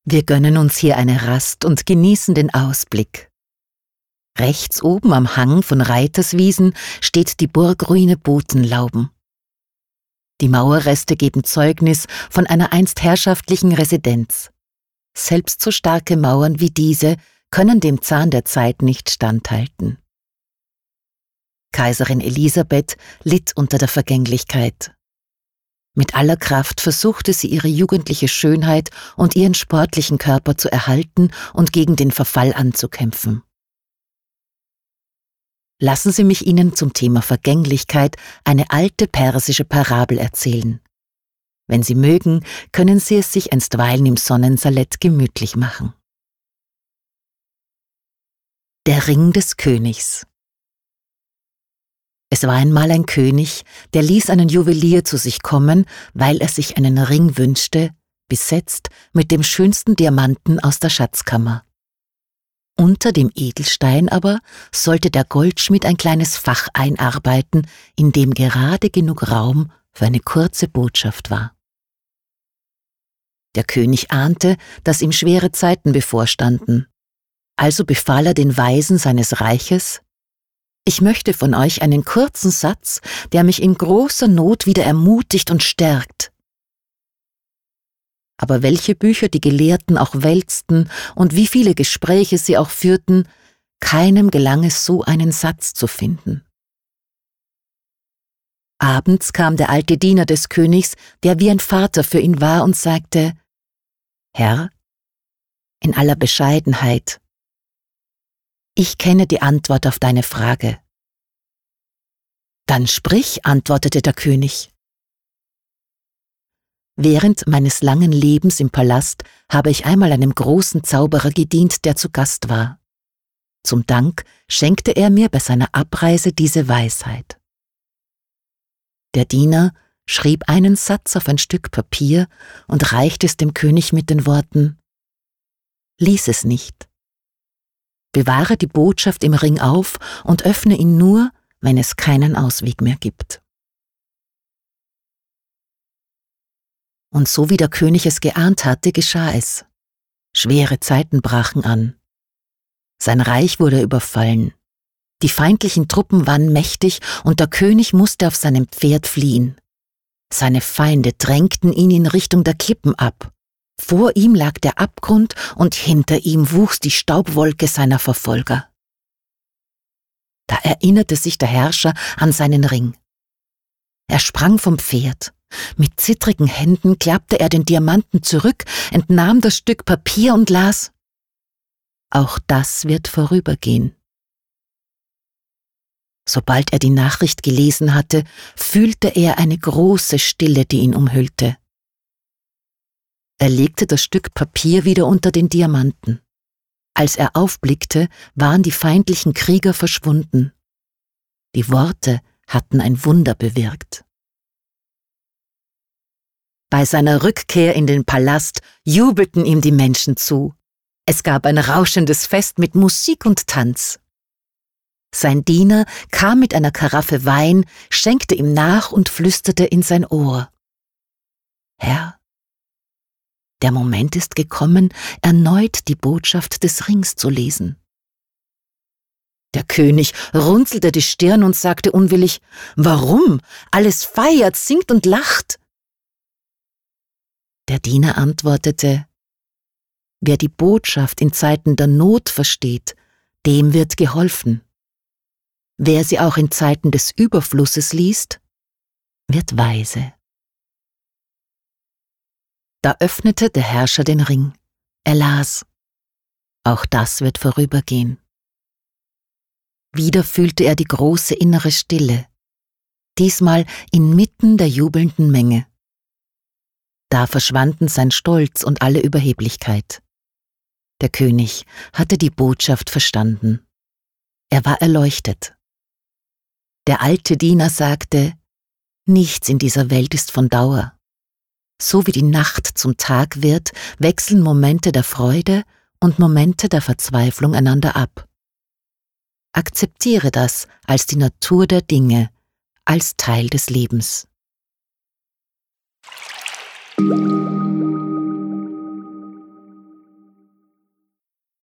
Wir gönnen uns hier eine Rast und genießen den Ausblick. Rechts oben am Hang von Reiterswiesen steht die Burgruine Botenlauben. Die Mauerreste geben Zeugnis von einer einst herrschaftlichen Residenz. Selbst so starke Mauern wie diese können dem Zahn der Zeit nicht standhalten. Kaiserin Elisabeth litt unter der Vergänglichkeit. Mit aller Kraft versuchte sie ihre jugendliche Schönheit und ihren sportlichen Körper zu erhalten und gegen den Verfall anzukämpfen. Lassen Sie mich Ihnen zum Thema Vergänglichkeit eine alte persische Parabel erzählen. Wenn Sie mögen, können Sie es sich einstweilen im Sonnensalett gemütlich machen. Der Ring des Königs. Es war einmal ein König, der ließ einen Juwelier zu sich kommen, weil er sich einen Ring wünschte, besetzt mit dem schönsten Diamanten aus der Schatzkammer. Unter dem Edelstein aber sollte der Goldschmied ein kleines Fach einarbeiten, in dem gerade genug Raum für eine kurze Botschaft war. Der König ahnte, dass ihm schwere Zeiten bevorstanden. Also befahl er den Weisen seines Reiches: Ich möchte von euch einen kurzen Satz, der mich in großer Not wieder ermutigt und stärkt. Aber welche Bücher die Gelehrten auch wälzten und wie viele Gespräche sie auch führten, keinem gelang es, so einen Satz zu finden. Abends kam der alte Diener des Königs, der wie ein Vater für ihn war, und sagte: Herr, in aller Bescheidenheit, ich kenne die Antwort auf deine Frage. Dann sprich, antwortete der König. Während meines langen Lebens im Palast habe ich einmal einem großen Zauberer gedient, der zu Gast war. Zum Dank schenkte er mir bei seiner Abreise diese Weisheit. Der Diener schrieb einen Satz auf ein Stück Papier und reichte es dem König mit den Worten: Lies es nicht. Bewahre die Botschaft im Ring auf und öffne ihn nur, wenn es keinen Ausweg mehr gibt. Und so wie der König es geahnt hatte, geschah es. Schwere Zeiten brachen an. Sein Reich wurde überfallen. Die feindlichen Truppen waren mächtig und der König musste auf seinem Pferd fliehen. Seine Feinde drängten ihn in Richtung der Klippen ab. Vor ihm lag der Abgrund und hinter ihm wuchs die Staubwolke seiner Verfolger. Da erinnerte sich der Herrscher an seinen Ring. Er sprang vom Pferd. Mit zittrigen Händen klappte er den Diamanten zurück, entnahm das Stück Papier und las: Auch das wird vorübergehen. Sobald er die Nachricht gelesen hatte, fühlte er eine große Stille, die ihn umhüllte. Er legte das Stück Papier wieder unter den Diamanten. Als er aufblickte, waren die feindlichen Krieger verschwunden. Die Worte hatten ein Wunder bewirkt. Bei seiner Rückkehr in den Palast jubelten ihm die Menschen zu. Es gab ein rauschendes Fest mit Musik und Tanz. Sein Diener kam mit einer Karaffe Wein, schenkte ihm nach und flüsterte in sein Ohr: Herr, der Moment ist gekommen, erneut die Botschaft des Rings zu lesen. Der König runzelte die Stirn und sagte unwillig: Warum? Alles feiert, singt und lacht. Der Diener antwortete: Wer die Botschaft in Zeiten der Not versteht, dem wird geholfen. Wer sie auch in Zeiten des Überflusses liest, wird weise. Da öffnete der Herrscher den Ring. Er las: Auch das wird vorübergehen. Wieder fühlte er die große innere Stille, diesmal inmitten der jubelnden Menge. Da verschwanden sein Stolz und alle Überheblichkeit. Der König hatte die Botschaft verstanden. Er war erleuchtet. Der alte Diener sagte: Nichts in dieser Welt ist von Dauer. So wie die Nacht zum Tag wird, wechseln Momente der Freude und Momente der Verzweiflung einander ab. Akzeptiere das als die Natur der Dinge, als Teil des Lebens.